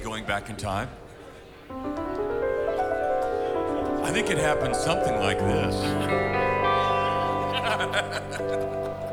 going back in time? I think it happened something like this.